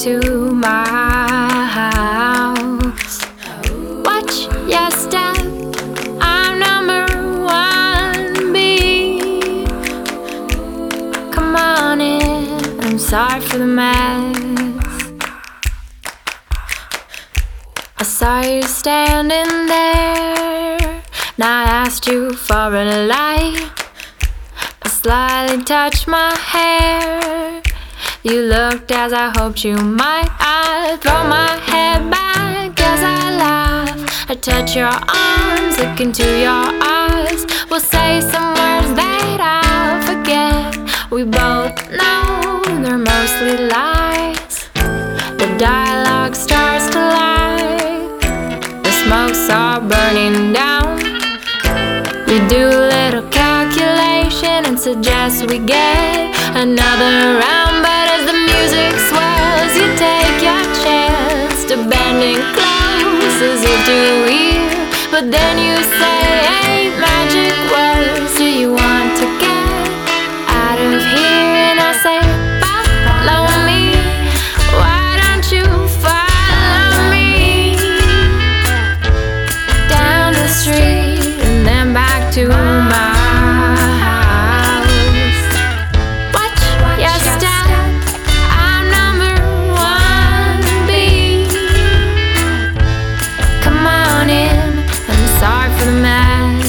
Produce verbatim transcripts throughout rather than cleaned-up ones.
to my house. Watch your step, I'm number one B. Come on in, I'm sorry for the mess. I saw you standing there, and I asked you for a light. I slightly touched my hair. You looked as I hoped you might. I throw my head back as I laugh. I touch your arms, look into your eyes. We'll say some words that I'll forget. We both know they're mostly lies. The dialogue starts to lie. The smoke's all burning down. You do a little calculation and suggest we get another round. But as the music swells, you take your chance to bending close as if to hear. But then you say eight magic words. Do you want to get out of here? And I say, follow me. Why don't you follow me down the street and then back to my house? Watch your step, I'm number one B. Come on in, I'm sorry for the mess.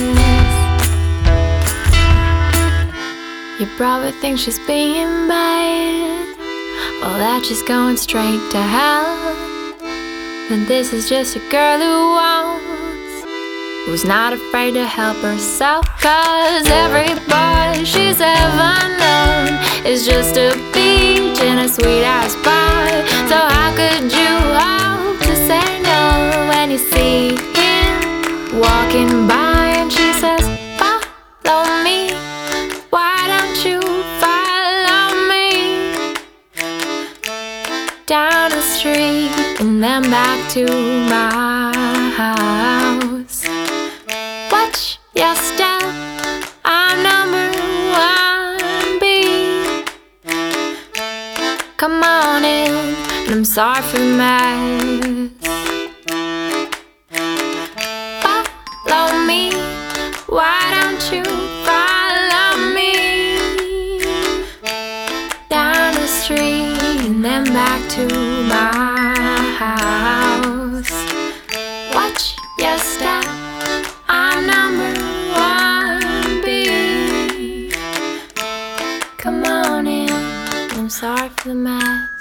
You probably think she's being bad, well that she's going straight to hell. But this is just a girl who wants, who's not afraid to help herself. Cause every boy she's ever known is just a peach in a sweet-ass pie. So how could you hope to say no when you see him walking by and she says, follow me? Why don't you follow me down the street and then back to my house? Watch your step, I'm number one B. Come on in, and I'm sorry for the mess. Follow me, why don't you follow me down the street and then back to my house? Watch your step, I'm number one B. Come on in, I'm sorry for the mess.